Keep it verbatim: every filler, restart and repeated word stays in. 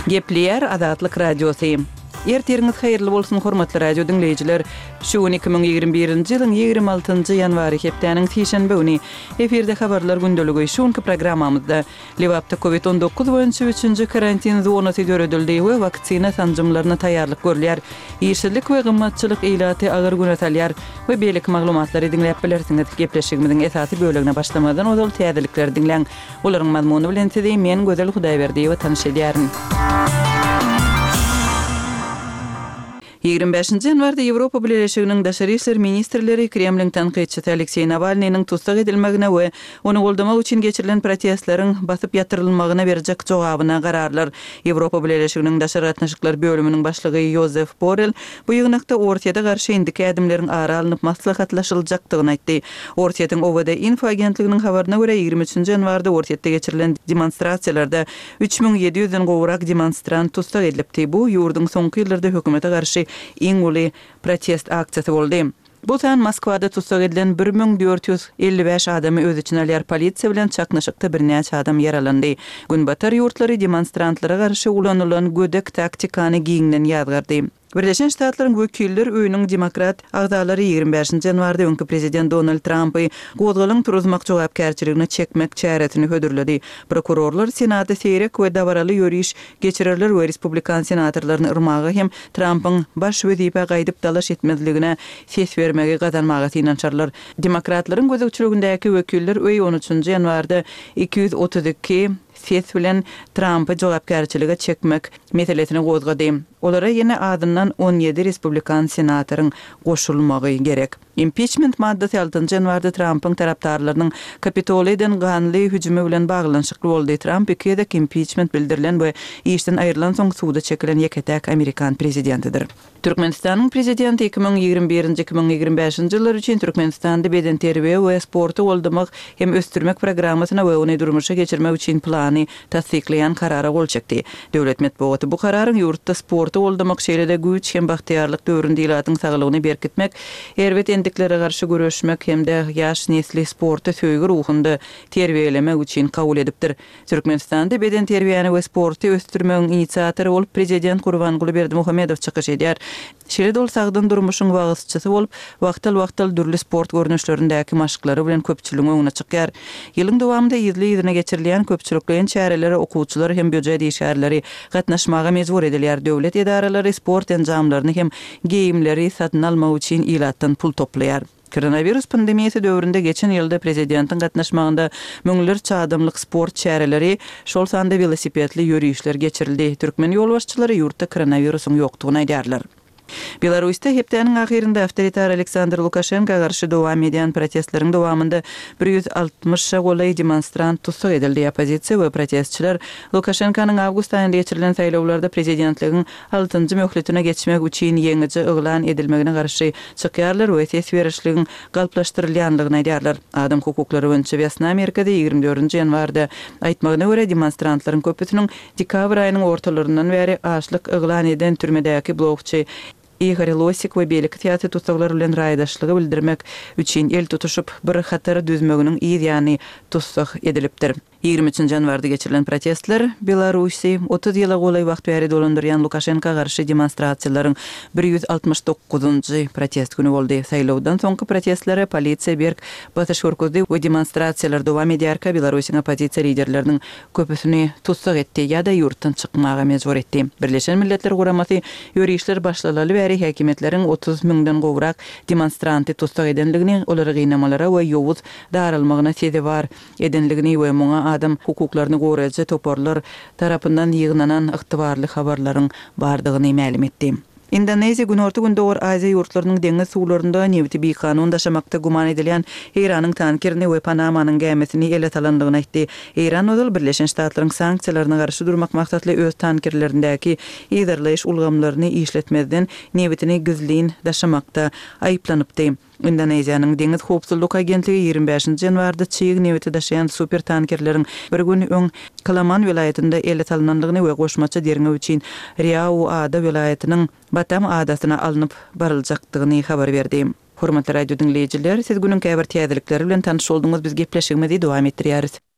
Gepleyer Azatlyk Radiosu. Erteriňiz haýyrly bolsun hormatly radio dinleýijiler. Şu iki ming ýigirme birinji ýylyň ýigirme altynjy ýanwary hepdeniň täşenbe güni eferde habarlar gündöligi şuňky programmamyzda Lewapda covid on dokuz boýunça üçünji karantin zonasy görüldildi we waksina sanjymlaryna taýýarlyk görülýär. Ýeşillik we gymmatçylyk ilaty agyr günetalýar we beýlik maglumatlary dinläp bilersiňiz. Gepleşigimiziň esasy bölegine başlamadan ozal täzelikler dinleň. Olaryň mazmuny bilen sizi men Gözel Hudaýberdi we tanış edýärin. ýigirme beşinji ýanwarda Ýewropa Birleşiginiň daşary işler ministrleri Kremliň tanqidçisi Aleksey Navalnyň tutsak edilmegine we onu goldamak üçin geçirilen protestlaryň basyp ýatyrylmagyna berjek jogabyna gararlar. Ýewropa Birleşiginiň daşary gatnaşyklar bölüminiň başlygy Josef Borrell bu ýygnakda Ortiýada garşy indiki adymlaryň ara alınıp maslahatlaşyljakdygyny aýtdy. Ortiýatyň O W D info agentliginiň habaryna görä ýigirme üçünji ýanwarda Ortiýada geçirilen demonstrasiýalarda üç miň ýedi ýüzden gowrak demonstrant tutsak edilipdi. Bu ýurduň soňky ýyllarda hökümete garşy iň uly protest aksiýasy boldy. Bu san Moskwada tutsak edilen bir miň dört ýüz elli beş adamy öz içine alýar. Polisiýa bilen çaknaşykda bir näçe adam ýaralandy. Günbatar ýurtlary demonstrantlara garşy ulanylan gödek taktikany giňden ýazgardy. Birleşen Ştatlaryň wekilleri öýüniň demokrat agdalary ýigirme beşinji ýanwarda öňkü prezident Donald Trumpy gozgalyň turuzmak jogapkärçiligini çekmek çäretini hödürledi. Prokurorlar Senatda seýrek we dabaraly ýöriş geçirirler we Republikan senatorlaryny yrmagy hem Trumpyň baş wezipe gaýdyp dalaş etmezligine ses bermegi gazanmagy inançarlar. Demokratlaryň gözegçiligindäki wekiller öýü on üçünji ýanwarda iki ýüz otuz iki ses bilen Trumpy jogapkärçilige çekmek meselesini gozgady. Olara ýene adından on ýedi Republikan senatoryň goşulmagy gerek. Impeachment maddesi altynjy ýanwarda Trumpyň tarapdarlarynyň Kapitoliyden ganly hüjümi bilen baglanyşykly boldy. Trump ikide impeachment bildirilen we işden aýrylan soň suwda çekilen ýeketäk Amerikan prezidentidir. Türkmenistanyň prezidenti iki miň ýigirme birinji iki miň ýigirme beşinji ýyllar üçin Türkmenistanda beden terbiýe we sporty goldamak hem östürmek programmasyna we ony durmuşa geçirmek üçin plany tasdikleýän karara gol çekdi. Döwlet medeniýeti bu kararyň ýurtda sporty goldamak şeýlede güç hem bahtiýarlyk döwründe ýylatyň saglygyny berkitmek, erwet endiklere garşy görüşmek hemde ýaş nesli sporty söýgü ruhunda terbiýelemek üçin kabul edipdir. Türkmenistanda beden terbiýany we sporty östürmegiň inisiatory bolup prezident Gurbanguly Berdimuhamedow çykyş edýär. Şeýle bolsagdan durmuşyň wagtçysy bolup, wagtal-wagtal dürli sport görnüşlerindäki maşyklary bilen köpçüligiň öňüne çykýar. Ýylyň dowamında ýyzly-ýyzyna geçirilýän köpçüliklerin çäreleri, okuwçylar hem böje diýişärleri gatnaşmaga mejbur edilýär. Döwlet edaralary sport enjamlaryny hem geyimleri satyn almak üçin ýylatdan pul toplaýar. Koronavirus pandemiýasy döwründe geçen ýylda prezidentiň gatnaşmagynda müňler çadymlyk sport çäreleri, şol sanda velosipedli ýörüýüşler geçirildi. Türkmen ýolbaşçylary ýurtda koronavirusyň ýokdugyny aýdýarlar. Belarusda hepdeniň ahirinde awtoritar Aleksandr Lukashenko garşy dowam edýän protestleriň dowamında bir ýüz altymyşa golay demonstrant tutsak edildi. Opozisiýa we protestçiler Lukashenkonyň awgust aýynda geçirilen saýlawlarda prezidentligiň altynjy möhletine geçmek üçin ýeňiçe oglan edilmegine garşy çykýarlar we ses berişligiň galplaşdyrylýanlygyny aýdýarlar. Adam hukuklary boýunça Western Amerikada ýigirme dördünji ýanwarda aýtmagyna görä demonstrantlaryň köpüsiniň dekabr aýynyň ortalaryndan beri açlyk oglan eden türmedäki blogçy Igor Losik we beýlik teatr tutsaklary bilen raýdaşlygy bildirmek üçin el tutuşup bir hatar düzmeginiň ýa-ni tutsak edilipdir. ýigirme üçünji ýanwarda geçirilen protestler Belarusi otuz ýyla golay wagt bäri dolandyrýan Lukashenko garşy demonstrasiýalaryň bir ýüz altymyş dokuzunjy protest güni boldy. Saýlawdan soňky protestlere polisiýa berk batyş görkezdi we demonstrasiýalar dowam edýärkä Belarusyň opozisiýa liderleriniň köpüsini tutsak etdi ýa-da ýurtdan çykmaga mejbur etdi. Birleşen Milletler Guramasy ýörüýüşler başlalaly bäri häkimetleriň otuz miňden gowrak demonstranty tutsak edenligini, olary gynamalara we ýowuz daralmagyna sezi bar edenligini we muňa adam hukuklaryny goraýjy toporlar tarapyndan ýygnanan ygtybarly habarlaryň bardygyny ma'lum etdi. Indoneziya günorta günde Orta Aziya ýurtlarynyň deňiz suwlarynda newti bir kanun daşamakda guman edilýän Iranyň tankerini we Panamanyň gemesini ele talandygyny aýtdy. Iran ozal Birleşen Ştatlaryň sanksiýalaryna garşy durmak maksatly öz tankerlerindäki ýerleş ulgamlaryny işletmezden newtini gizlin daşamakda aýyplanypdy. Indoneziýanyň deňiz howpsuzlyk agentligi ýigirme beşinji ýanwarda çyýyk newti daşaýan super tankerleriň bir gün öň Kalaman vilayetinde ele talanandygyny we goşmaça derňe üçin Riau Ada vilayetynyň Batam adasyna alınıp baryljakdygyny habar berdi. Hormatly radio dinleýijiler, siz günüň käbir täzelikleri bilen tanyş bolduňyz. Biz gepleşigimizi dowam etdirýäris.